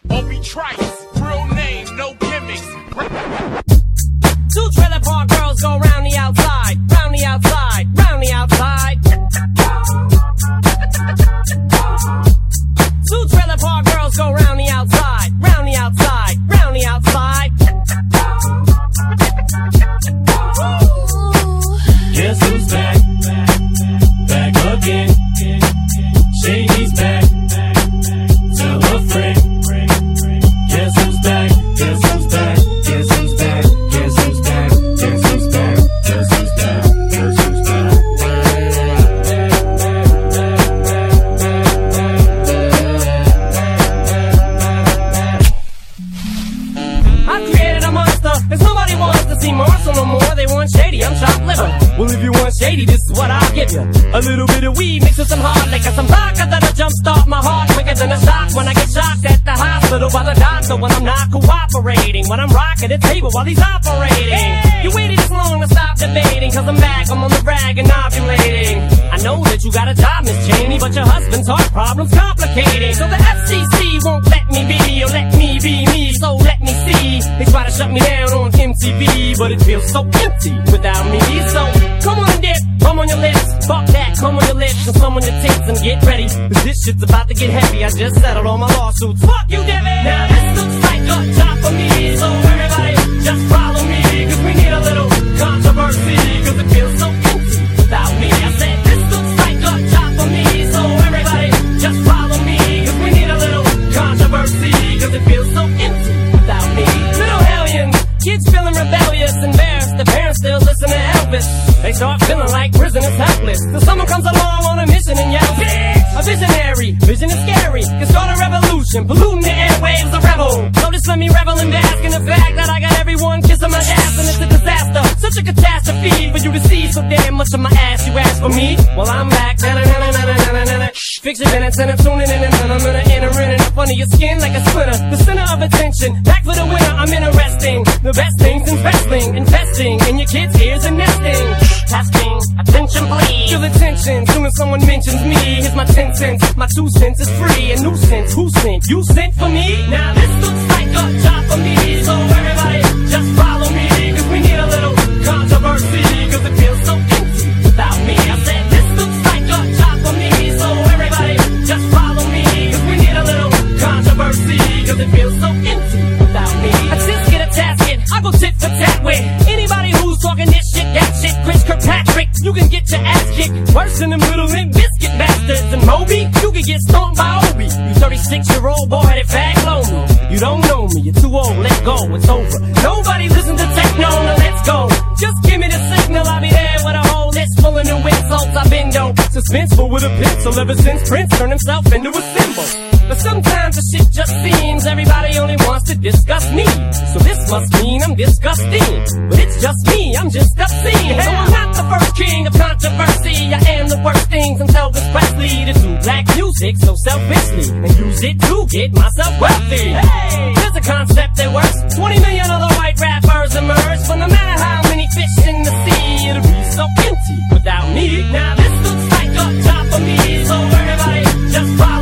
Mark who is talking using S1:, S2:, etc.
S1: Obi Trice, real name, no gimmicks.
S2: 2 trailer park girls go round the outside, round the outside, round the outside. 2 trailer park girls go round the outside, round the outside, round the outside.
S3: Guess who's back? Back again. Shady's back. Tell a friend. Guess who's back? Guess who's back? Guess who's back? Guess who's back? Guess who's back? Guess who's back? Guess who's back?
S2: I created a monster, cause nobody wants to see Marshall no more. They want Shady, I'm chopped liver. Well, if you want Shady, this is what I'll give you. A little bit of weed mixed with some hard liquor, some vodka that'll jumpstart my heart quicker than a shock when I get shocked at the hospital by the doctor when I'm not cooperating. When I'm rocking the table while he's operating. Hey! You waited this long to stop debating, cause I'm back, I'm on the rag and ovulating. I know that you got a job, Miss Cheney, but your husband's heart problem's complicating. So the FCC won't let me be, or let me be me, so let me see. They try to shut me down on MTV, but it feels so empty without me. So come on, dip, come on your lips, fuck that, come on your lips, and some on your tits, and get ready, cause this shit's about to get heavy. I just settled all my lawsuits. Fuck you, Debbie! Now this looks like a job for me, so everybody just follow me, cause we need a little controversy, cause it feels so empty without me. I said this looks like a job for me, so everybody just follow me, cause we need a little controversy, cause it feels so empty without me. Little hellions, kids feeling rebellious, embarrassed, the parents still listen to Elvis. They start feeling like prisoners helpless, till someone comes along on a mission and yells, bitch! A visionary, vision is scary, can start a revolution, polluting the airwaves, a rebel. So just let me revel and bask in the fact that I got everyone kissing my ass, and it's a disaster, such a catastrophe for you to see so damn much of my ass. You ask for me? Well, I'm back. Fix your minutes and I'm tuning in, and I'm gonna enter in up under your skin like a splinter. The center of attention, back for the winner. I'm interesting. The best things in wrestling, investing in your kids' ears and nesting. Testing, attention please. Feel the tension, soon as someone mentions me. Here's my 10 cents, my 2 cents is free. A nuisance, who sent? You sent for me? Now this looks like a job for me, so everybody just follow me, cause we need a little controversy, cause it feels so empty without me. I said this looks like a job for me, so everybody just follow me, cause we need a little controversy, cause it feels so empty without me. I just get a tasket, I go tit for tat with anybody who's talking this shit, that shit. Chris Kirkpatrick, you can get your ass kicked worse than them little Limp Biscuit bastards. And Moby, you can get stomped by Obi. You 36-year-old boy that fag lonely. You don't know me, you're too old, let go, it's over. Nobody listen to techno, now let's go. Just give me the signal, I'll be there with a whole list full of new insults. I've been dope, suspenseful with a pencil ever since Prince turned himself into a symbol. But sometimes the shit just seems everybody only wants to discuss me. So this must mean I'm disgusting. But it's just me, I'm just obscene. So I'm not the first king of controversy. I am the worst things until Elvis Presley to do black music so selfishly and use it to get myself wealthy. Hey, there's a concept that works. 20 million other white rappers emerge, but no matter how many fish in the sea, it'll be so empty without me. Now this looks like a job for me, so everybody just follow